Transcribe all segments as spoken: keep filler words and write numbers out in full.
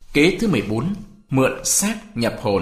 Kế thứ mười bốn. Mượn xác nhập hồn.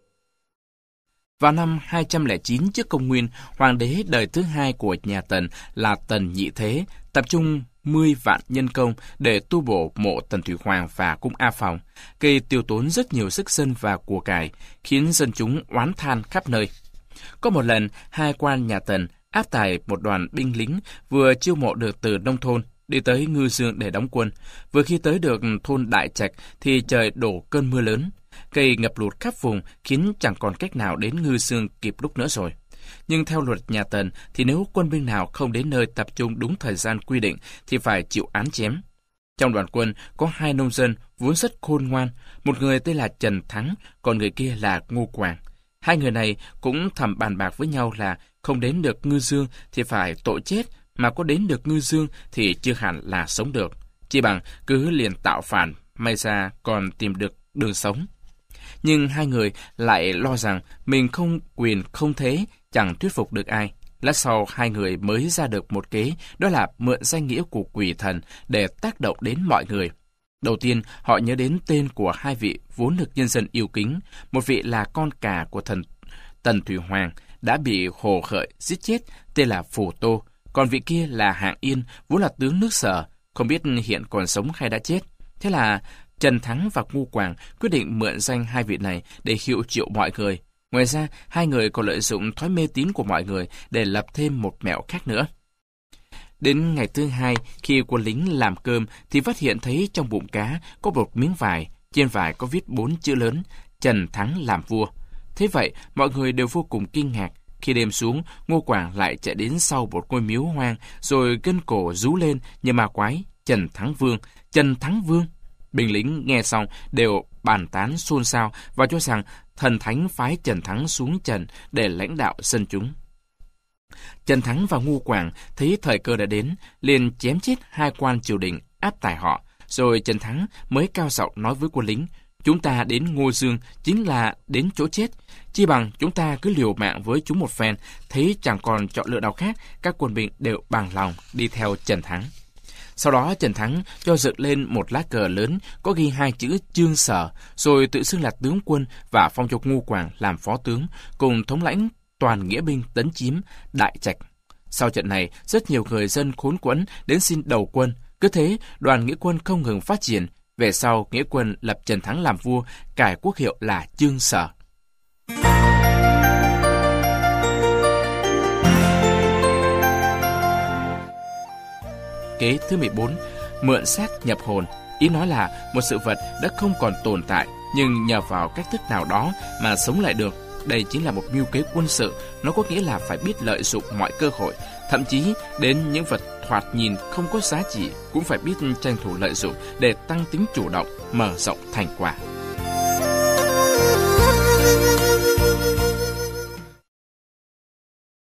Vào năm hai trăm lẻ chín trước công nguyên, hoàng đế đời thứ hai của nhà Tần là Tần Nhị Thế tập trung mười vạn nhân công để tu bổ mộ Tần Thủy Hoàng và cung A Phòng, gây tiêu tốn rất nhiều sức dân và của cải, khiến dân chúng oán than khắp nơi. Có một lần, hai quan nhà Tần áp tải một đoàn binh lính vừa chiêu mộ được từ nông thôn đi tới Ngư Dương để đóng quân. Vừa khi tới được thôn Đại Trạch thì trời đổ cơn mưa lớn, gây ngập lụt khắp vùng, khiến chẳng còn cách nào đến Ngư Dương kịp lúc nữa rồi. Nhưng theo luật nhà Tần thì nếu quân binh nào không đến nơi tập trung đúng thời gian quy định thì phải chịu án chém. Trong đoàn quân có hai nông dân vốn rất khôn ngoan, một người tên là Trần Thắng, còn người kia là Ngô Quảng. Hai người này cũng thầm bàn bạc với nhau là không đến được Ngư Dương thì phải tội chết, mà có đến được Ngư Dương thì chưa hẳn là sống được. Chỉ bằng cứ liền tạo phản, may ra còn tìm được đường sống. Nhưng hai người lại lo rằng mình không quyền không thế, chẳng thuyết phục được ai. Lát sau hai người mới ra được một kế, đó là mượn danh nghĩa của quỷ thần để tác động đến mọi người. Đầu tiên, họ nhớ đến tên của hai vị vốn được nhân dân yêu kính. Một vị là con cả của thần Tần Thủy Hoàng, đã bị Hồ Khởi giết chết, tên là Phù Tô. Còn vị kia là Hạng Yên, vốn là tướng nước Sở, không biết hiện còn sống hay đã chết. Thế là Trần Thắng và Ngô Quảng quyết định mượn danh hai vị này để hiệu triệu mọi người. Ngoài ra, hai người còn lợi dụng thói mê tín của mọi người để lập thêm một mẹo khác nữa. Đến ngày thứ hai, khi quân lính làm cơm thì phát hiện thấy trong bụng cá có một miếng vải, trên vải có viết bốn chữ lớn: Trần Thắng làm vua. Thế vậy, mọi người đều vô cùng kinh ngạc. Khi đêm xuống, Ngô Quảng lại chạy đến sau một ngôi miếu hoang, rồi gân cổ rú lên như ma quái: Trần Thắng Vương, Trần Thắng Vương. Binh lính nghe xong đều bàn tán xôn xao và cho rằng thần thánh phái Trần Thắng xuống trần để lãnh đạo dân chúng. Trần Thắng và Ngô Quảng thấy thời cơ đã đến, liền chém chết hai quan triều đình áp tải họ. Rồi Trần Thắng mới cao giọng nói với quân lính: chúng ta đến Ngô Dương chính là đến chỗ chết, chi bằng chúng ta cứ liều mạng với chúng một phen. Thấy chẳng còn chọn lựa nào khác, các quân binh đều bằng lòng đi theo Trần Thắng. Sau đó Trần Thắng cho dựng lên một lá cờ lớn có ghi hai chữ Chương Sở, rồi tự xưng là tướng quân và phong cho Ngô Quảng làm phó tướng, cùng thống lãnh toàn nghĩa binh tấn chiếm Đại Trạch. Sau trận này, rất nhiều người dân khốn quẫn đến xin đầu quân. Cứ thế, đoàn nghĩa quân không ngừng phát triển. Về sau, nghĩa quân lập Trần Thắng làm vua, cải quốc hiệu là Chương Sở. Kế thứ mười bốn. Mượn xác nhập hồn. Ý nói là một sự vật đã không còn tồn tại, nhưng nhờ vào cách thức nào đó mà sống lại được. Đây chính là một mưu kế quân sự. Nó có nghĩa là phải biết lợi dụng mọi cơ hội, thậm chí đến những vật thoạt nhìn không có giá trị cũng phải biết tranh thủ lợi dụng để tăng tính chủ động, mở rộng thành quả.